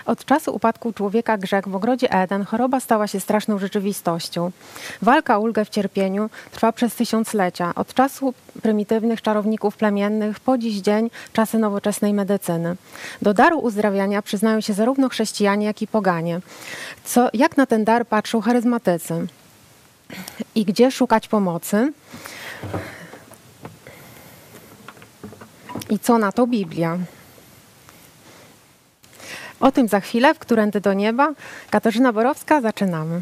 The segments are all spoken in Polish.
Od czasu upadku człowieka grzech w ogrodzie Eden choroba stała się straszną rzeczywistością. Walka o ulgę w cierpieniu trwa przez tysiąclecia, od czasu prymitywnych czarowników plemiennych po dziś dzień czasy nowoczesnej medycyny. Do daru uzdrawiania przyznają się zarówno chrześcijanie, jak i poganie. Jak na ten dar patrzą charyzmatycy? I gdzie szukać pomocy? I co na to Biblia? O tym za chwilę w Którędy do nieba. Katarzyna Borowska, zaczynamy.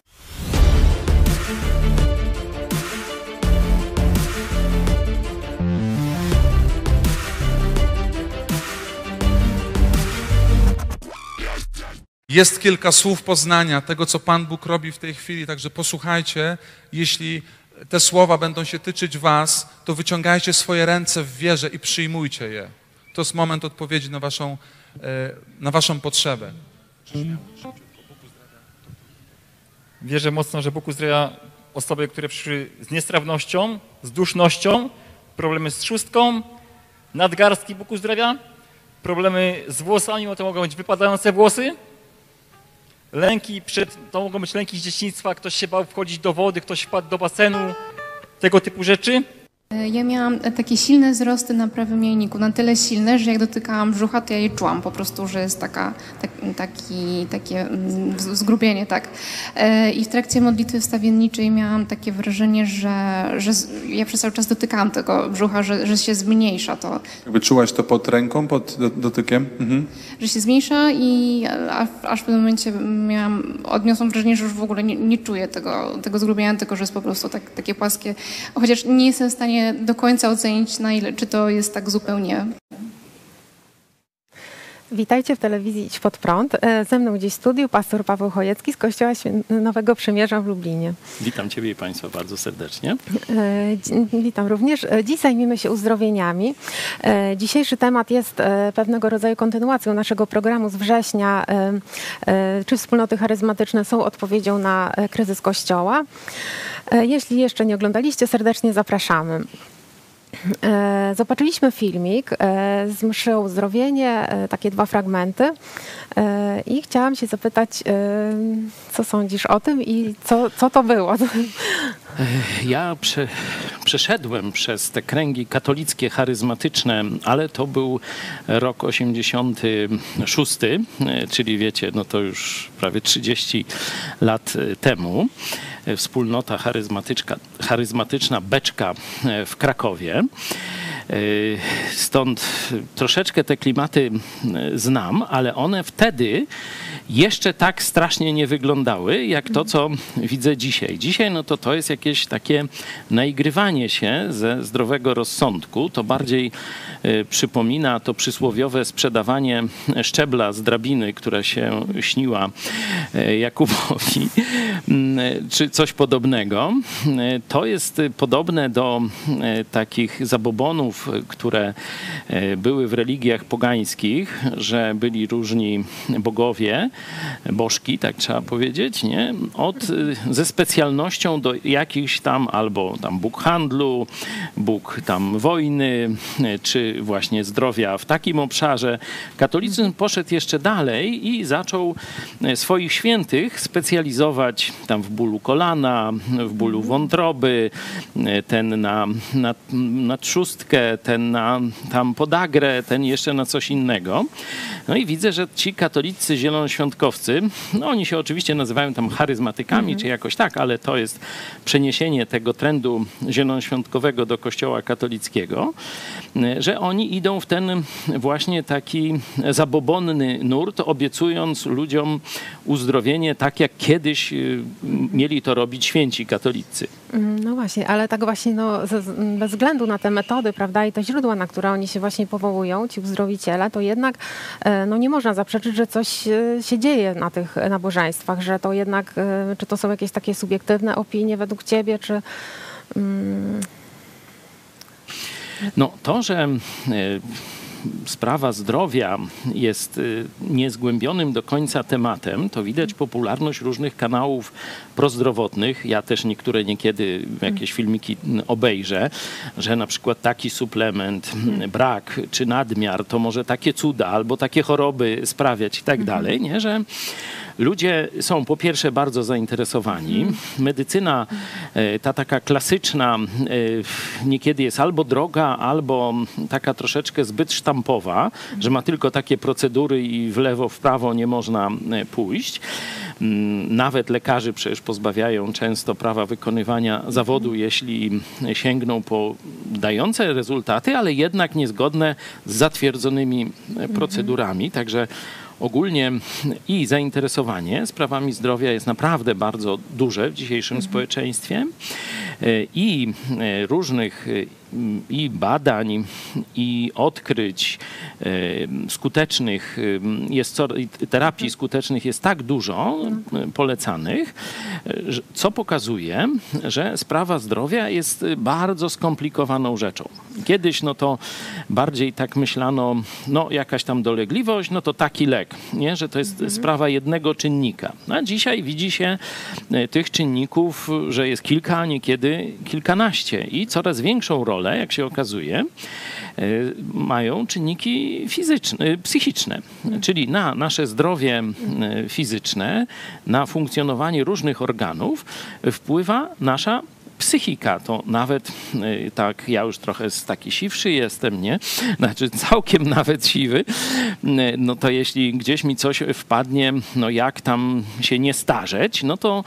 Jest kilka słów poznania tego, co Pan Bóg robi w tej chwili, także posłuchajcie. Jeśli te słowa będą się tyczyć was, to wyciągajcie swoje ręce w wierze i przyjmujcie je. To jest moment odpowiedzi na waszą potrzebę. Wierzę mocno, że Bóg uzdrawia osoby, które przyszły z niestrawnością, z dusznością, problemy z trzustką, nadgarstki Bóg uzdrawia, problemy z włosami, bo to mogą być wypadające włosy, lęki to mogą być lęki z dzieciństwa, ktoś się bał wchodzić do wody, ktoś wpadł do basenu, tego typu rzeczy. Ja miałam takie silne wzrosty na prawym jajniku, na tyle silne, że jak dotykałam brzucha, to ja je czułam po prostu, że jest takie zgrubienie, tak. I w trakcie modlitwy wstawienniczej miałam takie wrażenie, że ja przez cały czas dotykałam tego brzucha, że się zmniejsza to. Jakby czułaś to pod ręką, pod dotykiem? Mhm. Że się zmniejsza i aż w pewnym momencie odniosłam wrażenie, że już w ogóle nie czuję tego zgrubienia, tylko że jest po prostu takie płaskie. Chociaż nie jestem w stanie do końca ocenić, na ile, czy to jest tak zupełnie. Witajcie w telewizji Idź Pod Prąd. Ze mną dziś w studiu pastor Paweł Chojecki z Kościoła Nowego Przymierza w Lublinie. Witam Ciebie i Państwa bardzo serdecznie. Witam również. Dziś zajmiemy się uzdrowieniami. Dzisiejszy temat jest pewnego rodzaju kontynuacją naszego programu z września. Czy wspólnoty charyzmatyczne są odpowiedzią na kryzys Kościoła? Jeśli jeszcze nie oglądaliście, serdecznie zapraszamy. Zobaczyliśmy filmik z mszy o uzdrowienie, takie 2 fragmenty i chciałam się zapytać, co sądzisz o tym i co to było? Ja przeszedłem przez te kręgi katolickie, charyzmatyczne, ale to był rok 86, czyli wiecie, no to już prawie 30 lat temu. Wspólnota charyzmatyczna Beczka w Krakowie. Stąd troszeczkę te klimaty znam, ale one wtedy jeszcze tak strasznie nie wyglądały, jak to, co widzę dzisiaj. Dzisiaj no to jest jakieś takie naigrywanie się ze zdrowego rozsądku. To bardziej przypomina to przysłowiowe sprzedawanie szczebla z drabiny, która się śniła Jakubowi, czy coś podobnego. To jest podobne do takich zabobonów, które były w religiach pogańskich, że byli różni bogowie, bożki, tak trzeba powiedzieć, nie? Ze specjalnością do jakichś tam, albo tam Bóg handlu, Bóg tam wojny, czy właśnie zdrowia w takim obszarze. Katolicyzm poszedł jeszcze dalej i zaczął swoich świętych specjalizować tam w bólu kolana, w bólu wątroby, ten na trzustkę, ten na tam podagrę, ten jeszcze na coś innego. No i widzę, że ci katolicy zielonoświątkowcy, no oni się oczywiście nazywają tam charyzmatykami, czy jakoś tak, ale to jest przeniesienie tego trendu zielonoświątkowego do kościoła katolickiego, że oni idą w ten właśnie taki zabobonny nurt, obiecując ludziom uzdrowienie tak, jak kiedyś mieli to robić święci katolicy. No właśnie, ale tak właśnie bez względu na te metody, prawda, i te źródła, na które oni się właśnie powołują, ci uzdrowiciele, to jednak nie można zaprzeczyć, że coś się dzieje na tych nabożeństwach, że to jednak, czy to są jakieś takie subiektywne opinie według ciebie, czy... No to, że sprawa zdrowia jest niezgłębionym do końca tematem, to widać popularność różnych kanałów prozdrowotnych. Ja też niektóre niekiedy jakieś filmiki obejrzę, że na przykład taki suplement, brak czy nadmiar to może takie cuda albo takie choroby sprawiać i tak dalej, nie? Że ludzie są po pierwsze bardzo zainteresowani. Medycyna, ta taka klasyczna, niekiedy jest albo droga, albo taka troszeczkę zbyt sztampowa, że ma tylko takie procedury i w lewo, w prawo nie można pójść. Nawet lekarzy przecież pozbawiają często prawa wykonywania zawodu, jeśli sięgną po dające rezultaty, ale jednak niezgodne z zatwierdzonymi procedurami. Także ogólnie i zainteresowanie sprawami zdrowia jest naprawdę bardzo duże w dzisiejszym społeczeństwie i różnych i badań, i odkryć skutecznych, terapii skutecznych jest tak dużo polecanych, co pokazuje, że sprawa zdrowia jest bardzo skomplikowaną rzeczą. Kiedyś no to bardziej tak myślano, no jakaś tam dolegliwość, no to taki lek, nie? Że to jest sprawa jednego czynnika. A dzisiaj widzi się tych czynników, że jest kilka, a niekiedy kilkanaście i coraz większą rolę, jak się okazuje, mają czynniki psychiczne, czyli na nasze zdrowie fizyczne, na funkcjonowanie różnych organów wpływa nasza psychika. To nawet tak, ja już trochę taki siwszy jestem, nie? Znaczy całkiem nawet siwy, no to jeśli gdzieś mi coś wpadnie, no jak tam się nie starzeć, no to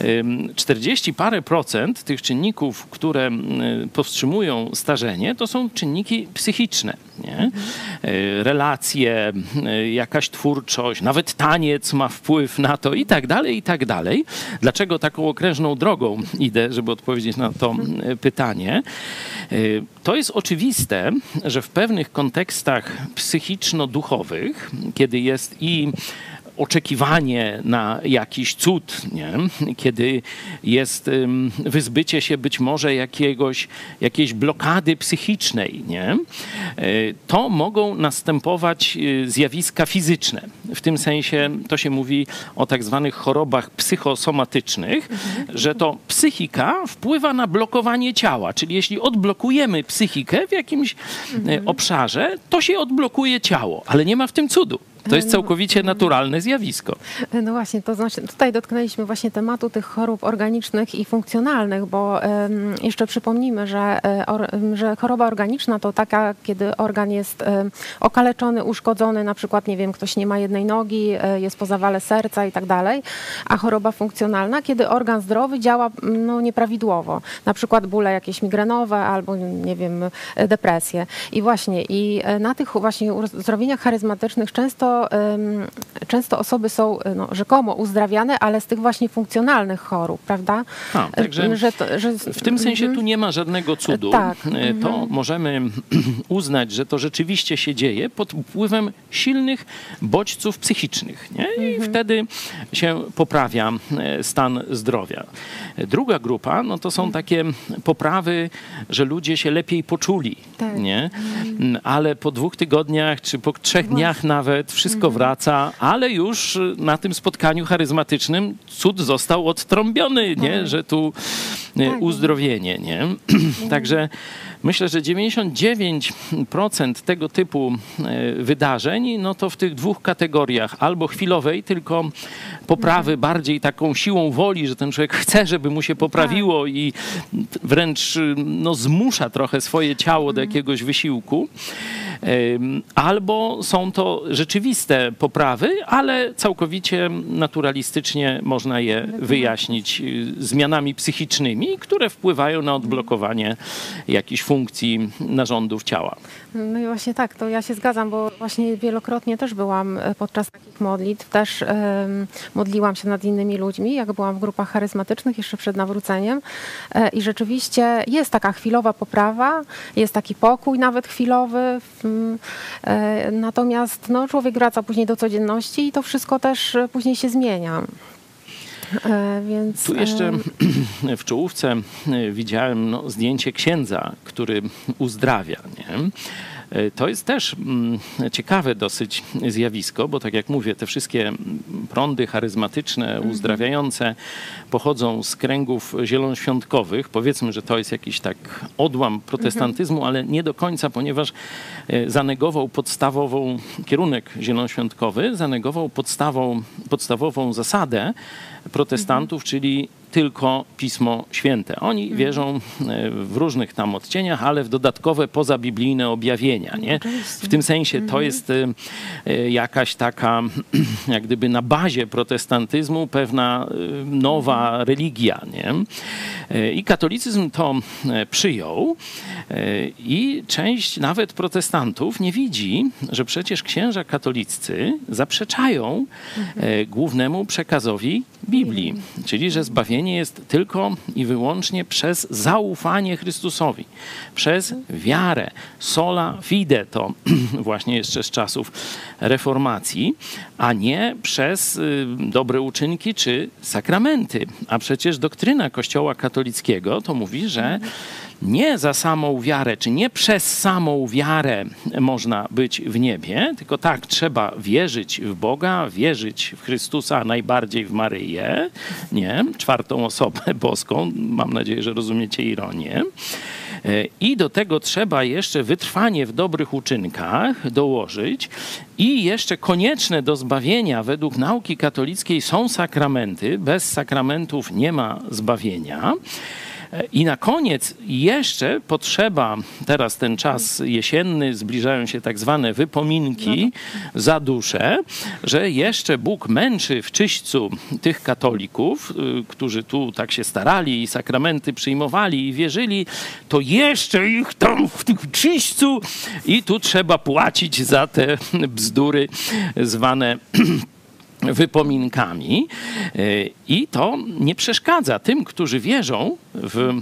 40 parę procent tych czynników, które powstrzymują starzenie, to są czynniki psychiczne, nie? Relacje, jakaś twórczość, nawet taniec ma wpływ na to i tak dalej, i tak dalej. Dlaczego taką okrężną drogą idę, żeby odpowiedzieć na to pytanie? To jest oczywiste, że w pewnych kontekstach psychiczno-duchowych, kiedy jest i oczekiwanie na jakiś cud, nie? Kiedy jest wyzbycie się być może jakiejś blokady psychicznej, nie? To mogą następować zjawiska fizyczne. W tym sensie to się mówi o tak zwanych chorobach psychosomatycznych, że to psychika wpływa na blokowanie ciała. Czyli jeśli odblokujemy psychikę w jakimś obszarze, to się odblokuje ciało, ale nie ma w tym cudu. To jest całkowicie naturalne zjawisko. No właśnie, to znaczy tutaj dotknęliśmy właśnie tematu tych chorób organicznych i funkcjonalnych, bo jeszcze przypomnijmy, że choroba organiczna to taka, kiedy organ jest okaleczony, uszkodzony, na przykład, nie wiem, ktoś nie ma jednej nogi, jest po zawale serca i tak dalej, a choroba funkcjonalna, kiedy organ zdrowy działa no, nieprawidłowo, na przykład bóle jakieś migrenowe albo, nie wiem, depresje. I właśnie, na tych właśnie uzdrowieniach charyzmatycznych często osoby są no, rzekomo uzdrawiane, ale z tych właśnie funkcjonalnych chorób, prawda? Także w tym sensie tu nie ma żadnego cudu. Tak. To możemy uznać, że to rzeczywiście się dzieje pod wpływem silnych bodźców psychicznych, nie? I wtedy się poprawia stan zdrowia. Druga grupa, no to są takie poprawy, że ludzie się lepiej poczuli, tak. nie? Ale po 2 tygodniach, czy po 3 dniach nawet wszystko wraca, ale już na tym spotkaniu charyzmatycznym cud został odtrąbiony, nie? Że tu uzdrowienie, nie? Także myślę, że 99% tego typu wydarzeń, no to w tych 2 kategoriach, albo chwilowej, tylko poprawy bardziej taką siłą woli, że ten człowiek chce, żeby mu się poprawiło i wręcz no, zmusza trochę swoje ciało do jakiegoś wysiłku. Albo są to rzeczywiste poprawy, ale całkowicie naturalistycznie można je wyjaśnić zmianami psychicznymi, które wpływają na odblokowanie jakichś funkcji narządów ciała. No i właśnie tak, to ja się zgadzam, bo właśnie wielokrotnie też byłam podczas takich modlitw, też modliłam się nad innymi ludźmi, jak byłam w grupach charyzmatycznych jeszcze przed nawróceniem i rzeczywiście jest taka chwilowa poprawa, jest taki pokój nawet chwilowy, natomiast no, człowiek wraca później do codzienności i to wszystko też później się zmienia. Więc... Tu jeszcze w czołówce widziałem no, zdjęcie księdza, który uzdrawia, nie? To jest też ciekawe dosyć zjawisko, bo tak jak mówię, te wszystkie prądy charyzmatyczne, uzdrawiające pochodzą z kręgów zielonoświątkowych. Powiedzmy, że to jest jakiś tak odłam protestantyzmu, ale nie do końca, ponieważ zanegował kierunek zielonoświątkowy, zanegował podstawową zasadę protestantów, czyli tylko Pismo Święte. Oni wierzą w różnych tam odcieniach, ale w dodatkowe pozabiblijne objawienia. Nie? W tym sensie to jest jakaś taka, jak gdyby na bazie protestantyzmu pewna nowa religia. Nie? I katolicyzm to przyjął i część nawet protestantów nie widzi, że przecież księża katoliccy zaprzeczają głównemu przekazowi Biblii, czyli że zbawienie jest tylko i wyłącznie przez zaufanie Chrystusowi, przez wiarę. Sola fide to właśnie jeszcze z czasów reformacji, a nie przez dobre uczynki czy sakramenty. A przecież doktryna Kościoła katolickiego to mówi, że nie za samą wiarę, czy nie przez samą wiarę można być w niebie, tylko tak, trzeba wierzyć w Boga, wierzyć w Chrystusa, a najbardziej w Maryję, nie? Czwartą osobę boską, mam nadzieję, że rozumiecie ironię. I do tego trzeba jeszcze wytrwanie w dobrych uczynkach dołożyć i jeszcze konieczne do zbawienia według nauki katolickiej są sakramenty. Bez sakramentów nie ma zbawienia. I na koniec jeszcze potrzeba, teraz ten czas jesienny, zbliżają się tak zwane wypominki za duszę, że jeszcze Bóg męczy w czyśćcu tych katolików, którzy tu tak się starali i sakramenty przyjmowali i wierzyli, to jeszcze ich tam w tym czyśćcu i tu trzeba płacić za te bzdury zwane wypominkami i to nie przeszkadza tym, którzy wierzą w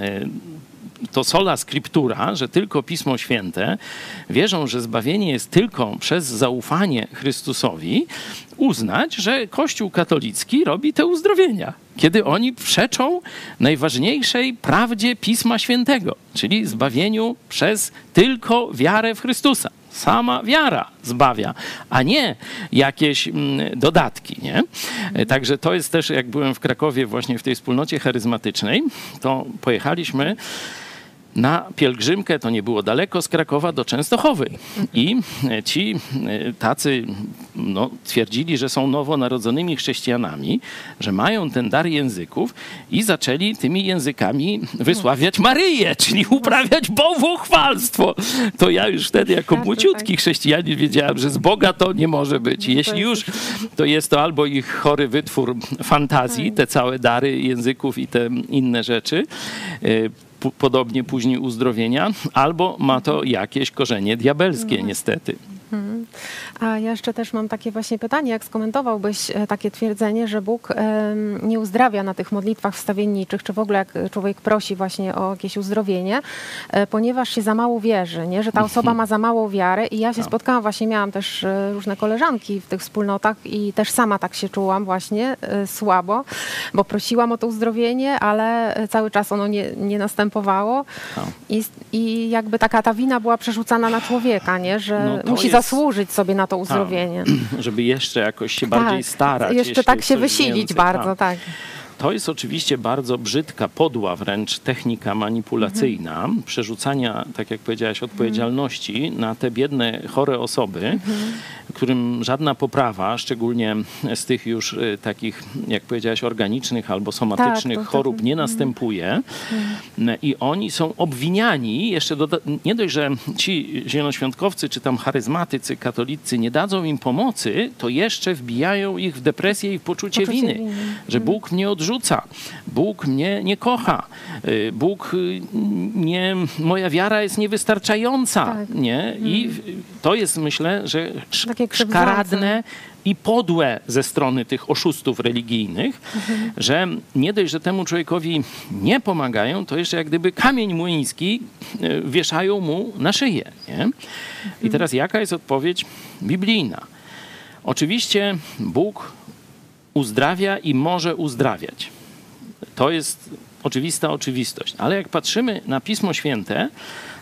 to sola scriptura, że tylko Pismo Święte, wierzą, że zbawienie jest tylko przez zaufanie Chrystusowi, uznać, że Kościół katolicki robi te uzdrowienia, kiedy oni przeczą najważniejszej prawdzie Pisma Świętego, czyli zbawieniu przez tylko wiarę w Chrystusa. Sama wiara zbawia, a nie jakieś dodatki. Nie? Także to jest też, jak byłem w Krakowie właśnie w tej wspólnocie charyzmatycznej, to pojechaliśmy na pielgrzymkę, to nie było daleko z Krakowa, do Częstochowy. I ci tacy twierdzili, że są nowonarodzonymi chrześcijanami, że mają ten dar języków i zaczęli tymi językami wysławiać Maryję, czyli uprawiać bałwochwalstwo. To ja już wtedy jako młodziutki chrześcijanin wiedziałem, że z Boga to nie może być. Jeśli już, to jest to albo ich chory wytwór fantazji, te całe dary języków i te inne rzeczy, podobnie później uzdrowienia, albo ma to jakieś korzenie diabelskie niestety. A ja jeszcze też mam takie właśnie pytanie, jak skomentowałbyś takie twierdzenie, że Bóg nie uzdrawia na tych modlitwach wstawienniczych, czy w ogóle jak człowiek prosi właśnie o jakieś uzdrowienie, ponieważ się za mało wierzy, nie? Że ta osoba ma za mało wiary i ja się spotkałam, właśnie miałam też różne koleżanki w tych wspólnotach i też sama tak się czułam właśnie słabo, bo prosiłam o to uzdrowienie, ale cały czas ono nie następowało i jakby ta wina była przerzucana na człowieka, nie? Że musi zasłużyć sobie na to uzdrowienie. Żeby jeszcze jakoś się bardziej starać. Jeszcze tak się wysilić bardzo, tak. To jest oczywiście bardzo brzydka, podła wręcz technika manipulacyjna, przerzucania, tak jak powiedziałaś, odpowiedzialności na te biedne, chore osoby, którym żadna poprawa, szczególnie z tych już takich, jak powiedziałaś, organicznych albo somatycznych chorób nie następuje. I oni są obwiniani, jeszcze nie dość, że ci zielonoświątkowcy czy tam charyzmatycy, katolicy nie dadzą im pomocy, to jeszcze wbijają ich w depresję i w poczucie winy, że Bóg mnie odrzuca. Bóg mnie nie kocha. Bóg nie, moja wiara jest niewystarczająca. Nie? I to jest, myślę, że szkaradne i podłe ze strony tych oszustów religijnych, że nie dość, że temu człowiekowi nie pomagają, to jeszcze jak gdyby kamień młyński wieszają mu na szyję. Nie? I teraz jaka jest odpowiedź biblijna? Oczywiście Bóg uzdrawia i może uzdrawiać. To jest oczywista oczywistość. Ale jak patrzymy na Pismo Święte,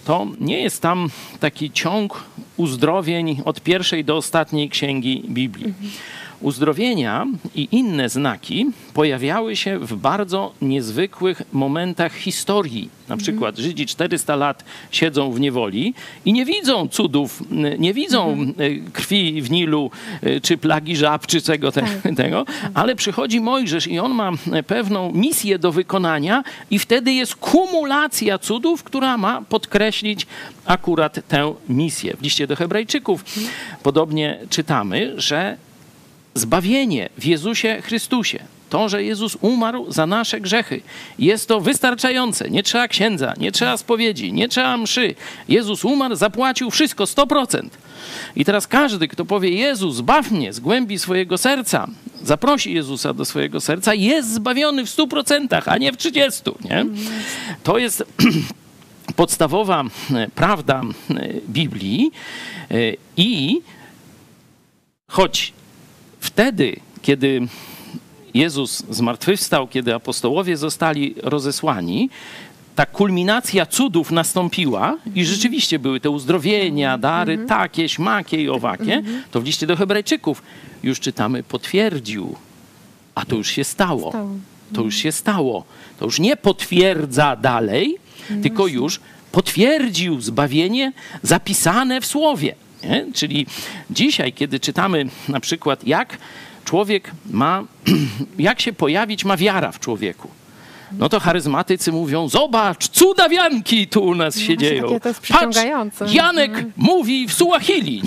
to nie jest tam taki ciąg uzdrowień od pierwszej do ostatniej księgi Biblii. Uzdrowienia i inne znaki pojawiały się w bardzo niezwykłych momentach historii. Na przykład Żydzi 400 lat siedzą w niewoli i nie widzą cudów, nie widzą krwi w Nilu, czy plagi żab, czy tego, ale przychodzi Mojżesz i on ma pewną misję do wykonania i wtedy jest kumulacja cudów, która ma podkreślić akurat tę misję. W liście do Hebrajczyków podobnie czytamy, że zbawienie w Jezusie Chrystusie, to, że Jezus umarł za nasze grzechy, jest to wystarczające. Nie trzeba księdza, nie trzeba spowiedzi, nie trzeba mszy. Jezus umarł, zapłacił wszystko, 100%. I teraz każdy, kto powie: Jezus, zbaw mnie z głębi swojego serca, zaprosi Jezusa do swojego serca, jest zbawiony w 100%, a nie w 30%. Nie? To jest podstawowa prawda Biblii i choć wtedy, kiedy Jezus zmartwychwstał, kiedy apostołowie zostali rozesłani, ta kulminacja cudów nastąpiła i rzeczywiście były te uzdrowienia, dary takie, śmakie i owakie, to w liście do Hebrajczyków już czytamy: potwierdził, a to już się stało. To już się stało. To już nie potwierdza dalej, tylko już potwierdził zbawienie zapisane w Słowie. Nie? Czyli dzisiaj, kiedy czytamy na przykład, jak człowiek ma, jak się pojawić ma wiara w człowieku, no to charyzmatycy mówią: zobacz, cudawianki tu u nas się dzieją. To jest przyciągające. Patrz, Janek mówi w Suahili.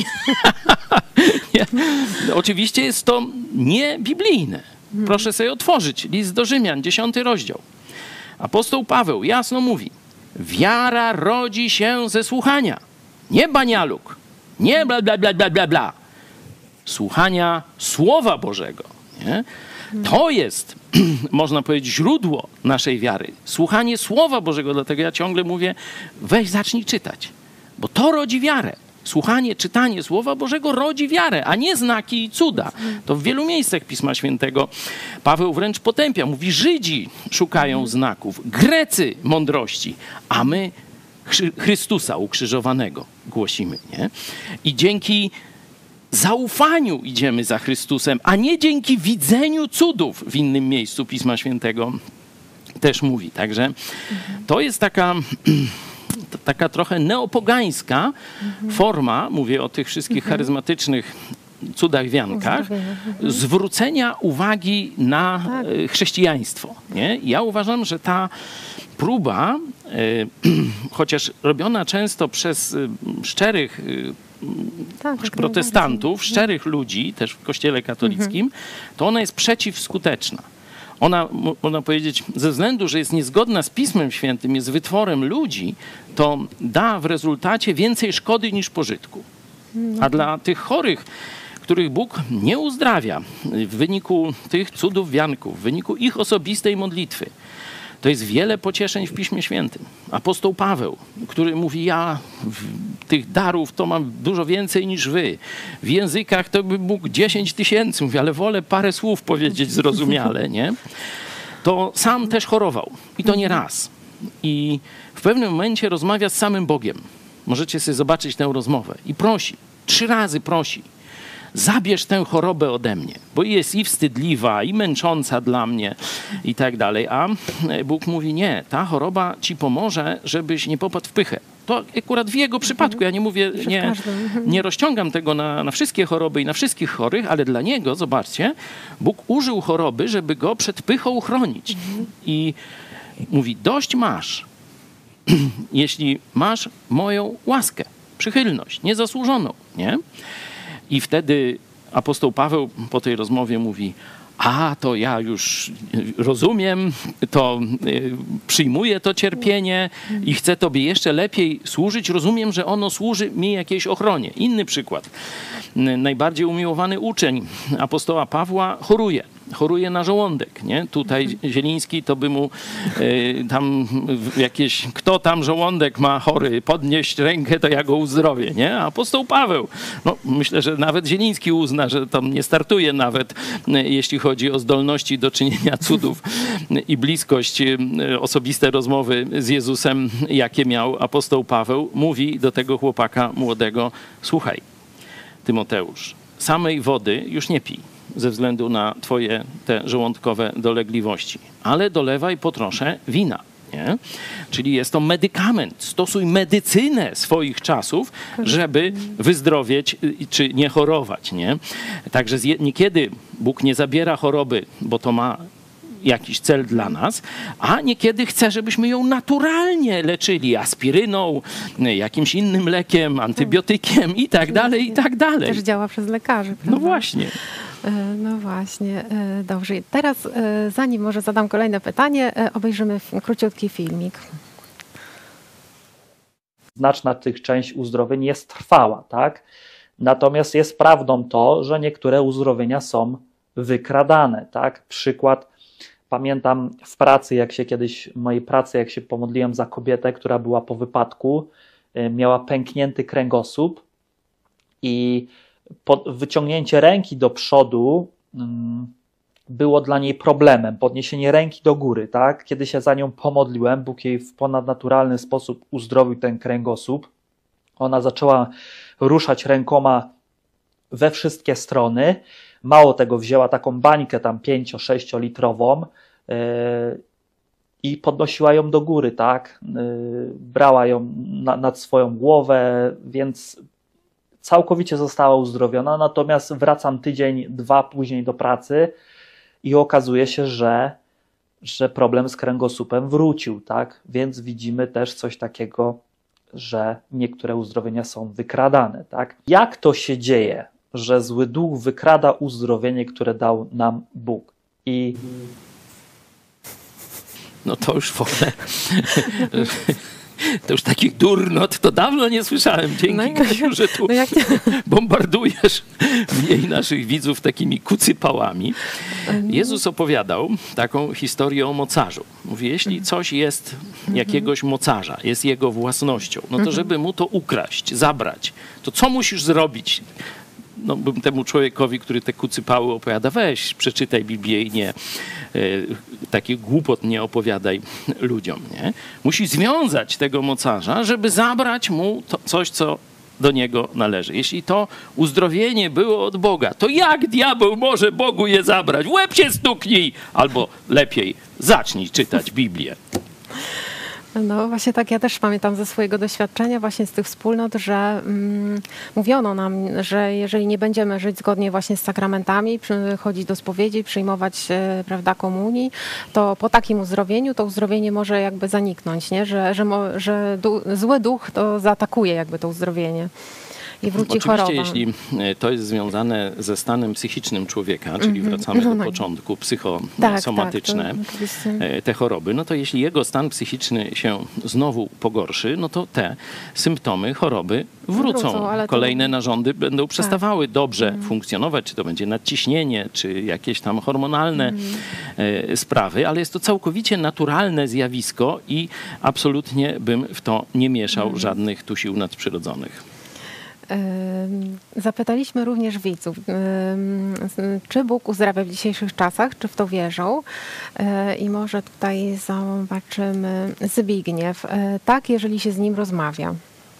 Oczywiście jest to niebiblijne. Proszę sobie otworzyć list do Rzymian, 10 rozdział. Apostoł Paweł jasno mówi: wiara rodzi się ze słuchania, nie banialuk, nie bla bla bla bla bla bla. Słuchania Słowa Bożego. Nie? To jest, można powiedzieć, źródło naszej wiary. Słuchanie Słowa Bożego, dlatego ja ciągle mówię: weź zacznij czytać, bo to rodzi wiarę. Słuchanie, czytanie Słowa Bożego rodzi wiarę, a nie znaki i cuda. To w wielu miejscach Pisma Świętego Paweł wręcz potępia. Mówi: Żydzi szukają znaków, Grecy mądrości, a my Chrystusa ukrzyżowanego głosimy. Nie? I dzięki zaufaniu idziemy za Chrystusem, a nie dzięki widzeniu cudów. W innym miejscu Pisma Świętego też mówi. Także to jest taka trochę neopogańska forma, mówię o tych wszystkich charyzmatycznych cudach wiankach, zwrócenia uwagi na chrześcijaństwo. Nie? Ja uważam, że ta próba, chociaż robiona często przez szczerych protestantów, szczerych ludzi, też w Kościele katolickim, to ona jest przeciwskuteczna. Ona, można powiedzieć, ze względu, że jest niezgodna z Pismem Świętym, jest wytworem ludzi, to da w rezultacie więcej szkody niż pożytku. A dla tych chorych, których Bóg nie uzdrawia w wyniku tych cudów wianków, w wyniku ich osobistej modlitwy, to jest wiele pocieszeń w Piśmie Świętym. Apostoł Paweł, który mówi: ja tych darów to mam dużo więcej niż wy. W językach to bym mógł 10 000, mówi, ale wolę parę słów powiedzieć zrozumiale, nie? To sam też chorował. I to nie raz. I w pewnym momencie rozmawia z samym Bogiem. Możecie sobie zobaczyć tę rozmowę. I prosi, 3 razy prosi: zabierz tę chorobę ode mnie, bo jest i wstydliwa, i męcząca dla mnie, i tak dalej. A Bóg mówi: nie, ta choroba ci pomoże, żebyś nie popadł w pychę. To akurat w jego przypadku, ja nie mówię, nie rozciągam tego na wszystkie choroby i na wszystkich chorych, ale dla niego, zobaczcie, Bóg użył choroby, żeby go przed pychą chronić. I mówi: dość masz, jeśli masz moją łaskę, przychylność, niezasłużoną, nie? I wtedy apostoł Paweł po tej rozmowie mówi: a to ja już rozumiem, to przyjmuję to cierpienie i chcę Tobie jeszcze lepiej służyć. Rozumiem, że ono służy mi jakiejś ochronie. Inny przykład. Najbardziej umiłowany uczeń apostoła Pawła choruje na żołądek, nie? Tutaj Zieliński to by mu tam jakieś, kto tam żołądek ma chory, podnieść rękę, to ja go uzdrowię, nie? A apostoł Paweł, no myślę, że nawet Zieliński uzna, że tam nie startuje nawet, jeśli chodzi o zdolności do czynienia cudów i bliskość, osobiste rozmowy z Jezusem, jakie miał apostoł Paweł, mówi do tego chłopaka młodego: słuchaj, Tymoteusz, samej wody już nie pij ze względu na twoje te żołądkowe dolegliwości, ale dolewaj po trosze wina. Nie? Czyli jest to medykament. Stosuj medycynę swoich czasów, żeby wyzdrowieć czy nie chorować. Nie? Także niekiedy Bóg nie zabiera choroby, bo to ma jakiś cel dla nas, a niekiedy chce, żebyśmy ją naturalnie leczyli aspiryną, jakimś innym lekiem, antybiotykiem i tak dalej, i tak dalej. Też działa przez lekarzy, prawda? No właśnie. No właśnie, dobrze. Teraz, zanim może zadam kolejne pytanie, obejrzymy króciutki filmik. Znaczna część uzdrowień jest trwała, tak? Natomiast jest prawdą to, że niektóre uzdrowienia są wykradane, tak? Przykład, pamiętam w pracy, w mojej pracy, jak się pomodliłem za kobietę, która była po wypadku, miała pęknięty kręgosłup i wyciągnięcie ręki do przodu było dla niej problemem, podniesienie ręki do góry, tak? Kiedy się za nią pomodliłem, Bóg jej w ponadnaturalny sposób uzdrowił ten kręgosłup. Ona zaczęła ruszać rękoma we wszystkie strony. Mało tego, wzięła taką bańkę tam 5-6 litrową i podnosiła ją do góry, tak? Brała ją nad swoją głowę, więc całkowicie została uzdrowiona, natomiast wracam tydzień, 2 później do pracy i okazuje się, że problem z kręgosłupem wrócił, tak? Więc widzimy też coś takiego, że niektóre uzdrowienia są wykradane, tak? Jak to się dzieje, że zły duch wykrada uzdrowienie, które dał nam Bóg? I no to już w ogóle... To już takich durnot to dawno nie słyszałem. Dzięki, Kasiu, że tu bombardujesz mniej naszych widzów takimi kucypałami. Jezus opowiadał taką historię o mocarzu. Mówi, jeśli coś jest jakiegoś mocarza, jest jego własnością, no to żeby mu to ukraść, zabrać, to co musisz zrobić? No, bym temu człowiekowi, który te kucypały opowiada, weź, przeczytaj Biblię i nie takich głupot nie opowiadaj ludziom. Nie? Musi związać tego mocarza, żeby zabrać mu coś, co do niego należy. Jeśli to uzdrowienie było od Boga, to jak diabeł może Bogu je zabrać? W łeb się stuknij! Albo lepiej, zacznij czytać Biblię. No właśnie tak, ja też pamiętam ze swojego doświadczenia właśnie z tych wspólnot, że mówiono nam, że jeżeli nie będziemy żyć zgodnie właśnie z sakramentami, chodzić do spowiedzi, przyjmować prawda, komunii, to po takim uzdrowieniu to uzdrowienie może jakby zaniknąć, nie? Że zły duch to zaatakuje jakby to uzdrowienie. I wróci choroba. Oczywiście, jeśli to jest związane ze stanem psychicznym człowieka, czyli wracamy do początku, psychosomatyczne, te choroby, no to jeśli jego stan psychiczny się znowu pogorszy, no to te symptomy choroby wrócą. Kolejne narządy będą przestawały dobrze funkcjonować, czy to będzie nadciśnienie, czy jakieś tam hormonalne sprawy, ale jest to całkowicie naturalne zjawisko i absolutnie bym w to nie mieszał żadnych tu sił nadprzyrodzonych. Zapytaliśmy również widzów, czy Bóg uzdrawia w dzisiejszych czasach, czy w to wierzą. I może tutaj zobaczymy Zbigniew. Tak, jeżeli się z nim rozmawia.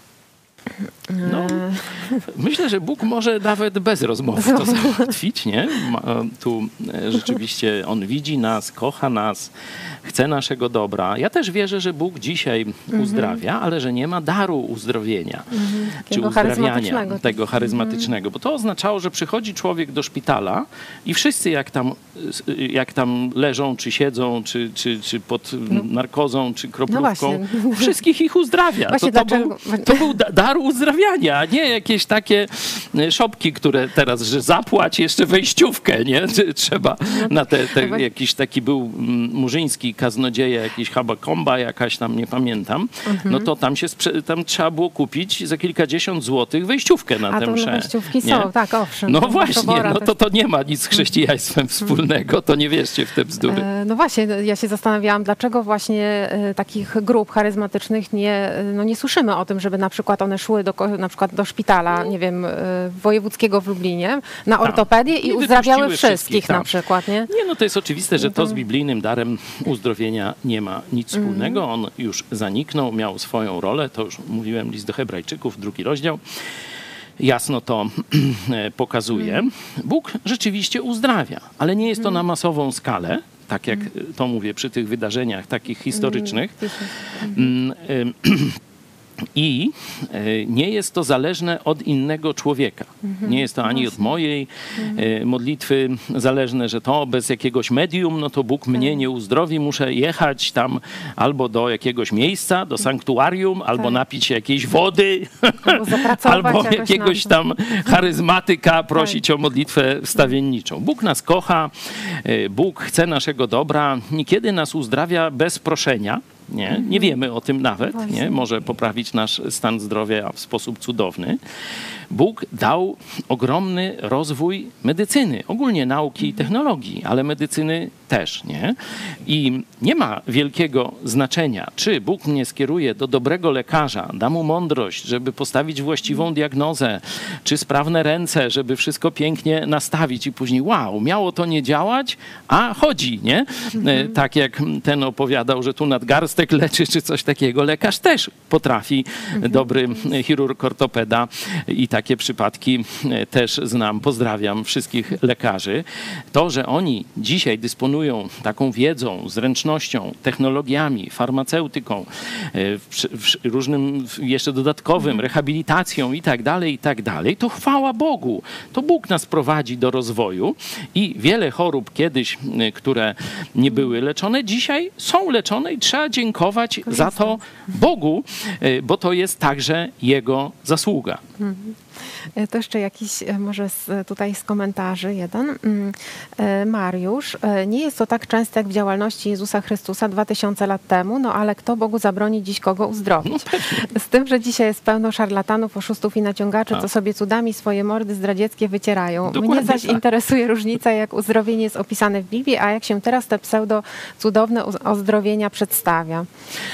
No, myślę, że Bóg może nawet bez rozmowy to załatwić, nie? Tu rzeczywiście On widzi nas, kocha nas, chce naszego dobra. Ja też wierzę, że Bóg dzisiaj uzdrawia, ale że nie ma daru uzdrowienia, czy uzdrawiania tego charyzmatycznego, bo to oznaczało, że przychodzi człowiek do szpitala i wszyscy jak tam leżą, czy siedzą, czy pod narkozą, czy kroplówką, wszystkich ich uzdrawia. To był dar uzdrawiania, a nie jakieś takie szopki, które teraz, że zapłać jeszcze wejściówkę, nie? Trzeba na jakiś taki był murzyński kaznodzieja, jakiś habakomba jakaś tam, nie pamiętam, no to tam trzeba było kupić za kilkadziesiąt złotych wejściówkę na tę mszę. Wejściówki są, tak, owszem. No właśnie, no to nie ma nic z chrześcijaństwem wspólnego, to nie wierzcie w te bzdury. No właśnie, ja się zastanawiałam, dlaczego właśnie takich grup charyzmatycznych nie słyszymy o tym, żeby na przykład one szły do na przykład do szpitala, nie wiem, wojewódzkiego w Lublinie, na ortopedię i uzdrawiały wszystkich na przykład, nie? Nie, no to jest oczywiste, że to z biblijnym darem uzdrowienia nie ma nic wspólnego. On już zaniknął, miał swoją rolę, to już mówiłem, list do Hebrajczyków, 2 rozdział. Jasno to pokazuje. Bóg rzeczywiście uzdrawia, ale nie jest to na masową skalę, tak jak to mówię przy tych wydarzeniach takich historycznych. I nie jest to zależne od innego człowieka. Nie jest to ani od mojej modlitwy zależne, że to bez jakiegoś medium, no to Bóg mnie nie uzdrowi, muszę jechać tam albo do jakiegoś miejsca, do sanktuarium, albo napić się jakiejś wody, albo jakiegoś tam charyzmatyka prosić o modlitwę wstawienniczą. Bóg nas kocha, Bóg chce naszego dobra, niekiedy nas uzdrawia bez proszenia. Nie wiemy o tym nawet, nie? Może poprawić nasz stan zdrowia w sposób cudowny. Bóg dał ogromny rozwój medycyny, ogólnie nauki i technologii, ale medycyny też, nie? I nie ma wielkiego znaczenia, czy Bóg mnie skieruje do dobrego lekarza, da mu mądrość, żeby postawić właściwą diagnozę, czy sprawne ręce, żeby wszystko pięknie nastawić i później wow, miało to nie działać, a chodzi, nie? Tak jak ten opowiadał, że tu nadgarstek leczy, czy coś takiego. Lekarz też potrafi, dobry chirurg, ortopeda i takie przypadki też znam. Pozdrawiam wszystkich lekarzy. To, że oni dzisiaj dysponują taką wiedzą, zręcznością, technologiami, farmaceutyką, różnym jeszcze dodatkowym, rehabilitacją i tak dalej, to chwała Bogu. To Bóg nas prowadzi do rozwoju i wiele chorób kiedyś, które nie były leczone, dzisiaj są leczone i trzeba dziękować za to Bogu, bo to jest także Jego zasługa. To jeszcze jakiś może tutaj z komentarzy jeden. Mariusz, nie jest to tak często jak w działalności Jezusa Chrystusa 2000 lat temu, no ale kto Bogu zabroni dziś kogo uzdrowić? Z tym, że dzisiaj jest pełno szarlatanów, oszustów i naciągaczy, co sobie cudami swoje mordy zdradzieckie wycierają. Dokładnie Mnie zaś interesuje różnica, jak uzdrowienie jest opisane w Biblii, a jak się teraz te pseudo-cudowne uzdrowienia przedstawia.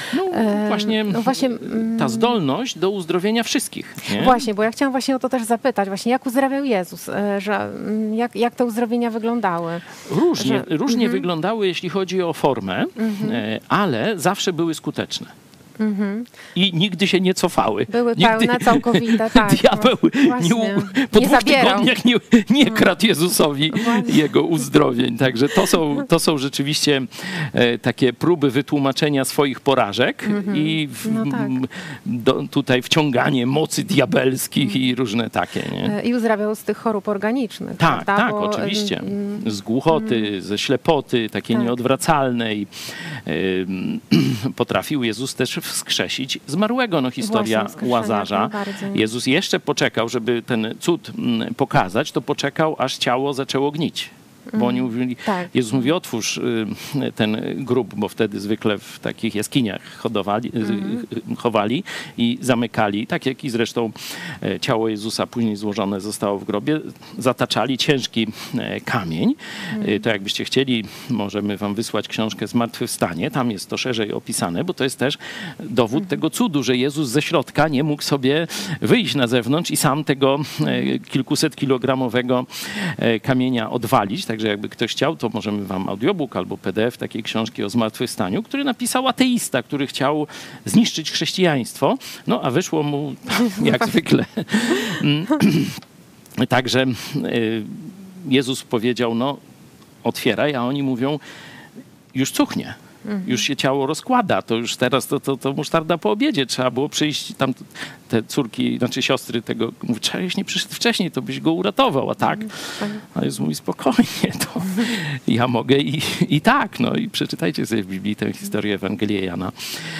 Ta zdolność do uzdrowienia wszystkich. Nie? Właśnie, bo ja chciałam właśnie o to też zapytać, właśnie jak uzdrawiał Jezus, jak te uzdrowienia wyglądały? Różnie wyglądały, jeśli chodzi o formę, ale zawsze były skuteczne. I nigdy się nie cofały. Były pełne, całkowite, tak. Diabeł po 2 tygodniach nie kradł Jezusowi jego uzdrowień. Także to są rzeczywiście takie próby wytłumaczenia swoich porażek i tutaj wciąganie mocy diabelskich i różne takie. Nie? I uzdrawiał z tych chorób organicznych. Tak, prawda? tak, oczywiście. Z głuchoty, ze ślepoty, takiej nieodwracalnej. Potrafił Jezus też wskrzesić zmarłego. No, historia Łazarza. Jezus jeszcze poczekał, żeby ten cud pokazać, to poczekał, aż ciało zaczęło gnić. Bo oni mówili, Jezus mówi, otwórz ten grób, bo wtedy zwykle w takich jaskiniach chowali i zamykali, tak jak i zresztą ciało Jezusa później złożone zostało w grobie, zataczali ciężki kamień. To jakbyście chcieli, możemy wam wysłać książkę Zmartwychwstanie, tam jest to szerzej opisane, bo to jest też dowód tego cudu, że Jezus ze środka nie mógł sobie wyjść na zewnątrz i sam tego kilkusetkilogramowego kamienia odwalić. Także jakby ktoś chciał, to możemy wam audiobook albo PDF takiej książki o zmartwychwstaniu, który napisał ateista, który chciał zniszczyć chrześcijaństwo, no a wyszło mu jak zwykle. Także Jezus powiedział, no otwieraj, a oni mówią, już cuchnie. Już się ciało rozkłada, to już teraz to musztarda po obiedzie. Trzeba było przyjść, tam te córki, znaczy siostry tego, mówi, cześć, nie przyszedł wcześniej, to byś go uratował, a tak? A Jezus mówi, spokojnie, to ja mogę i tak. No i przeczytajcie sobie w Biblii tę historię Ewangelii Jana.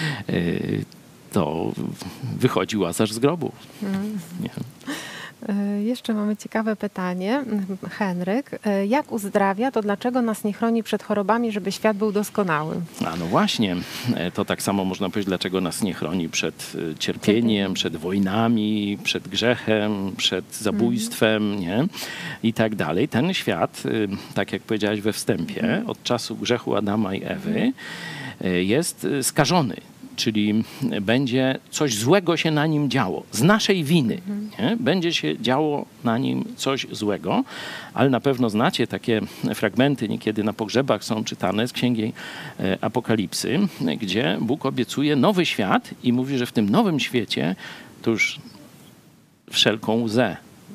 To wychodzi Łazarz z grobu. Nie. Jeszcze mamy ciekawe pytanie. Henryk, jak uzdrawia, to dlaczego nas nie chroni przed chorobami, żeby świat był doskonały? A no właśnie, to tak samo można powiedzieć, dlaczego nas nie chroni przed cierpieniem, przed wojnami, przed grzechem, przed zabójstwem, nie? I tak dalej. Ten świat, tak jak powiedziałaś we wstępie, od czasu grzechu Adama i Ewy, jest skażony. czyli będzie coś złego się na nim działo, z naszej winy. Nie? Będzie się działo na nim coś złego, ale na pewno znacie takie fragmenty, niekiedy na pogrzebach są czytane z Księgi Apokalipsy, gdzie Bóg obiecuje nowy świat i mówi, że w tym nowym świecie to już wszelką łzę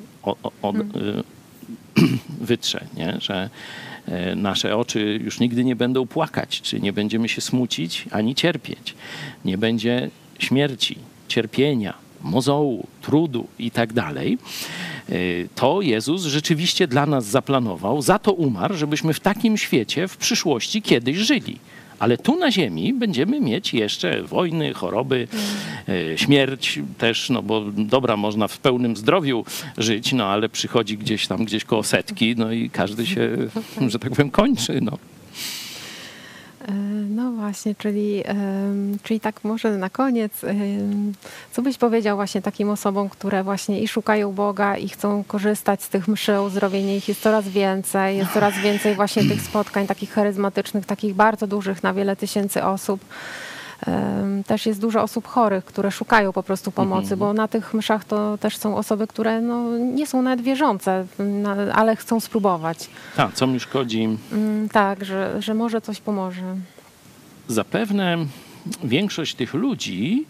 wytrze, nie? Że nasze oczy już nigdy nie będą płakać, czy nie będziemy się smucić ani cierpieć. Nie będzie śmierci, cierpienia, mozołu, trudu i tak dalej. To Jezus rzeczywiście dla nas zaplanował, za to umarł, żebyśmy w takim świecie w przyszłości kiedyś żyli. Ale tu na ziemi będziemy mieć jeszcze wojny, choroby, śmierć też, no bo dobra, można w pełnym zdrowiu żyć, no ale przychodzi gdzieś koło setki, no i każdy się, że tak powiem, kończy, no. No właśnie, czyli tak może na koniec, co byś powiedział właśnie takim osobom, które właśnie i szukają Boga i chcą korzystać z tych mszy o uzdrowienie, ich jest coraz więcej właśnie tych spotkań takich charyzmatycznych, takich bardzo dużych na wiele tysięcy osób. Też jest dużo osób chorych, które szukają po prostu pomocy, bo na tych mszach to też są osoby, które no, nie są nawet wierzące, ale chcą spróbować. Tak, co mi szkodzi? Tak, że może coś pomoże. Zapewne większość tych ludzi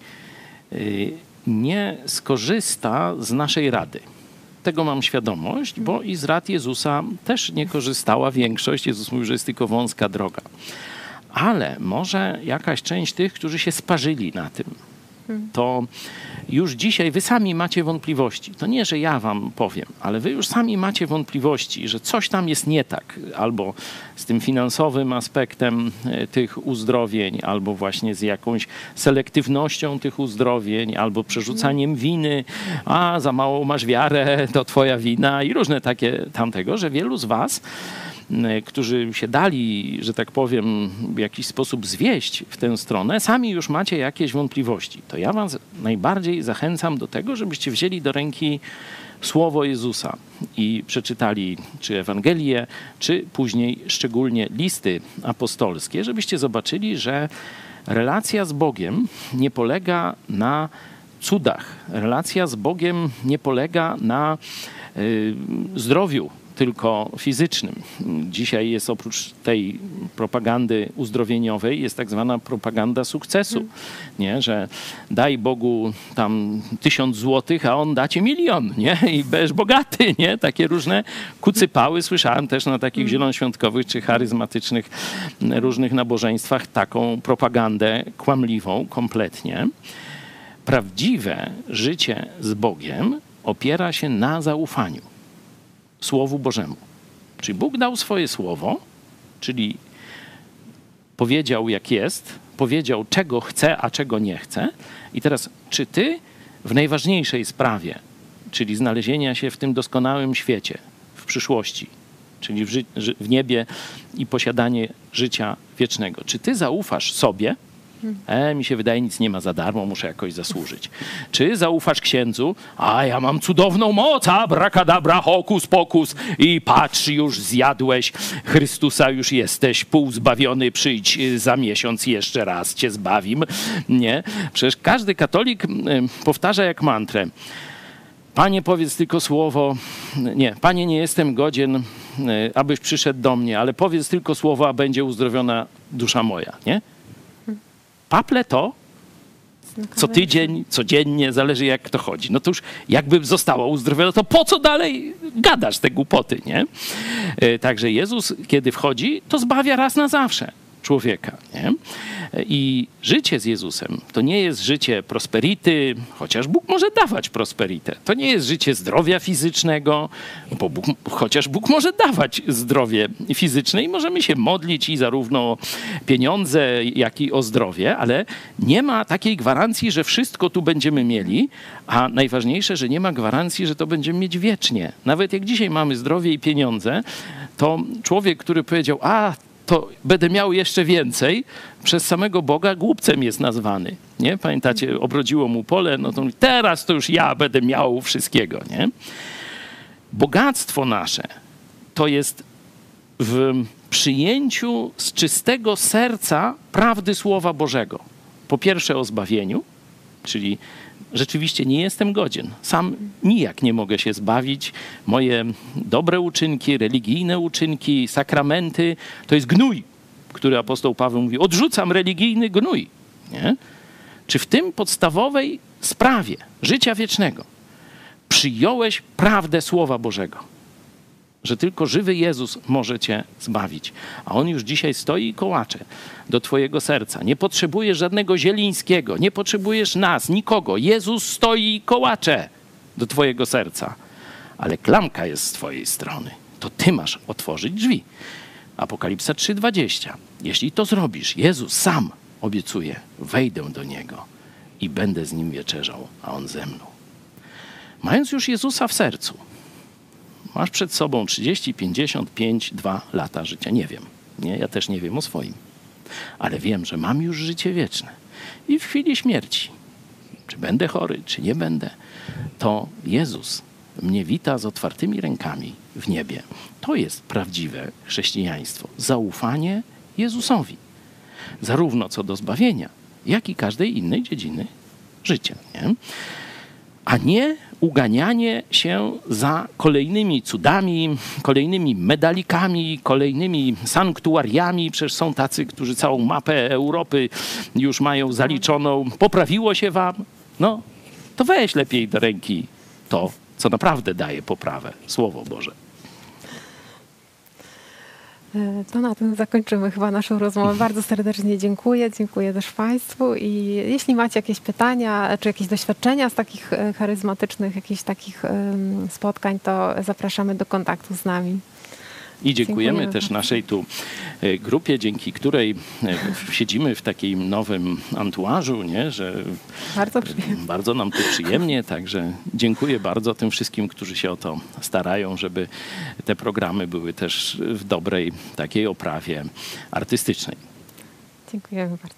nie skorzysta z naszej rady. Tego mam świadomość, bo i z rad Jezusa też nie korzystała większość. Jezus mówił, że jest tylko wąska droga. Ale może jakaś część tych, którzy się sparzyli na tym, to już dzisiaj wy sami macie wątpliwości. To nie, że ja wam powiem, ale wy już sami macie wątpliwości, że coś tam jest nie tak. Albo z tym finansowym aspektem tych uzdrowień, albo właśnie z jakąś selektywnością tych uzdrowień, albo przerzucaniem winy. A, za mało masz wiarę, to twoja wina i różne takie tamtego, że wielu z was, którzy się dali, że tak powiem, w jakiś sposób zwieść w tę stronę, sami już macie jakieś wątpliwości. To ja was najbardziej zachęcam do tego, żebyście wzięli do ręki Słowo Jezusa i przeczytali czy Ewangelię, czy później szczególnie listy apostolskie, żebyście zobaczyli, że relacja z Bogiem nie polega na cudach. Relacja z Bogiem nie polega na zdrowiu tylko fizycznym. Dzisiaj jest oprócz tej propagandy uzdrowieniowej jest tak zwana propaganda sukcesu, nie? Że daj Bogu tam 1000 złotych, a on da ci 1 000 000, nie? I będziesz bogaty, nie? Takie różne kucypały słyszałem też na takich zielonoświątkowych czy charyzmatycznych różnych nabożeństwach taką propagandę kłamliwą kompletnie. Prawdziwe życie z Bogiem opiera się na zaufaniu Słowu Bożemu. Czyli Bóg dał swoje słowo, czyli powiedział jak jest, powiedział czego chce, a czego nie chce. I teraz, czy ty w najważniejszej sprawie, czyli znalezienia się w tym doskonałym świecie, w przyszłości, czyli w niebie i posiadanie życia wiecznego, czy ty zaufasz sobie? Mi się wydaje, nic nie ma za darmo, muszę jakoś zasłużyć. Czy zaufasz księdzu? A ja mam cudowną moc, abrakadabra, hokus pokus i patrz, już zjadłeś Chrystusa, już jesteś półzbawiony, przyjdź za miesiąc jeszcze raz, cię zbawim. Nie? Przecież każdy katolik powtarza jak mantrę. Panie, powiedz tylko słowo, nie, Panie, nie jestem godzien, abyś przyszedł do mnie, ale powiedz tylko słowo, a będzie uzdrowiona dusza moja, nie? Paple to co tydzień, codziennie, zależy jak kto chodzi. No to już jakby zostało uzdrowione, to po co dalej gadasz te głupoty, nie? Także Jezus, kiedy wchodzi, to zbawia raz na zawsze człowieka, nie? I życie z Jezusem to nie jest życie prosperity, chociaż Bóg może dawać prosperitę. To nie jest życie zdrowia fizycznego, bo chociaż Bóg może dawać zdrowie fizyczne i możemy się modlić i zarówno o pieniądze, jak i o zdrowie, ale nie ma takiej gwarancji, że wszystko tu będziemy mieli, a najważniejsze, że nie ma gwarancji, że to będziemy mieć wiecznie. Nawet jak dzisiaj mamy zdrowie i pieniądze, to człowiek, który powiedział, to będę miał jeszcze więcej, przez samego Boga głupcem jest nazwany. Nie? Pamiętacie, obrodziło mu pole, no to mówi, teraz to już ja będę miał wszystkiego. Nie? Bogactwo nasze to jest w przyjęciu z czystego serca prawdy Słowa Bożego. po pierwsze o zbawieniu, czyli rzeczywiście nie jestem godzien. Sam nijak nie mogę się zbawić. Moje dobre uczynki, religijne uczynki, sakramenty to jest gnój, który apostoł Paweł mówi, odrzucam religijny gnój. Nie? Czy w tym podstawowej sprawie życia wiecznego przyjąłeś prawdę Słowa Bożego, że tylko żywy Jezus może cię zbawić, a On już dzisiaj stoi i kołacze do twojego serca. Nie potrzebujesz żadnego Zielińskiego, nie potrzebujesz nas, nikogo. Jezus stoi i kołacze do twojego serca, ale klamka jest z twojej strony. To ty masz otworzyć drzwi. Apokalipsa 3:20. Jeśli to zrobisz, Jezus sam obiecuje, wejdę do Niego i będę z Nim wieczerzał, a On ze mną. Mając już Jezusa w sercu, masz przed sobą 30, 55, 2 lata życia. Nie wiem. Nie, ja też nie wiem o swoim. Ale wiem, że mam już życie wieczne. I w chwili śmierci, czy będę chory, czy nie będę, to Jezus mnie wita z otwartymi rękami w niebie. To jest prawdziwe chrześcijaństwo. Zaufanie Jezusowi. Zarówno co do zbawienia, jak i każdej innej dziedziny życia. Nie? A nie uganianie się za kolejnymi cudami, kolejnymi medalikami, kolejnymi sanktuariami. Przecież są tacy, którzy całą mapę Europy już mają zaliczoną. Poprawiło się wam? No, to weź lepiej do ręki to, co naprawdę daje poprawę. Słowo Boże. To na tym zakończymy chyba naszą rozmowę. Bardzo serdecznie dziękuję. Dziękuję też Państwu. I jeśli macie jakieś pytania, czy jakieś doświadczenia z takich charyzmatycznych, jakichś takich spotkań, to zapraszamy do kontaktu z nami. I dziękujemy też naszej tu grupie, dzięki której siedzimy w takim nowym antuażu, nie? Że bardzo nam tu przyjemnie, także dziękuję bardzo tym wszystkim, którzy się o to starają, żeby te programy były też w dobrej takiej oprawie artystycznej. Dziękujemy bardzo.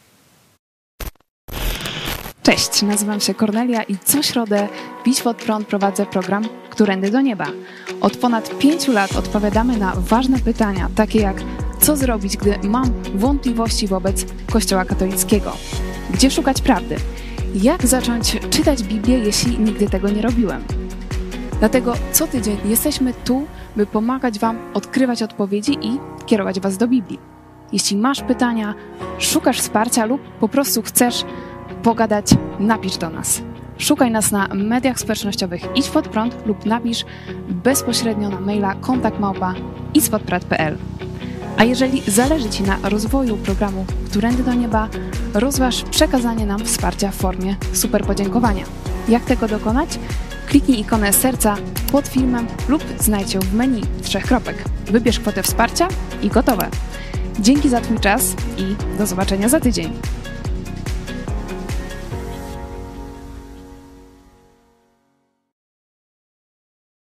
Cześć, nazywam się Kornelia i co środę w Idź Pod Prąd prowadzę program Którędy do Nieba. Od ponad 5 lat odpowiadamy na ważne pytania, takie jak co zrobić, gdy mam wątpliwości wobec Kościoła katolickiego? Gdzie szukać prawdy? Jak zacząć czytać Biblię, jeśli nigdy tego nie robiłem? Dlatego co tydzień jesteśmy tu, by pomagać Wam odkrywać odpowiedzi i kierować Was do Biblii. Jeśli masz pytania, szukasz wsparcia lub po prostu chcesz pogadać, napisz do nas. Szukaj nas na mediach społecznościowych Idź Pod Prąd lub napisz bezpośrednio na maila kontakt@idźpodprad.pl. A jeżeli zależy Ci na rozwoju programu Którędy do Nieba, rozważ przekazanie nam wsparcia w formie super podziękowania. Jak tego dokonać? Kliknij ikonę serca pod filmem lub znajdź ją w menu 3 kropek. Wybierz kwotę wsparcia i gotowe. Dzięki za Twój czas i do zobaczenia za tydzień.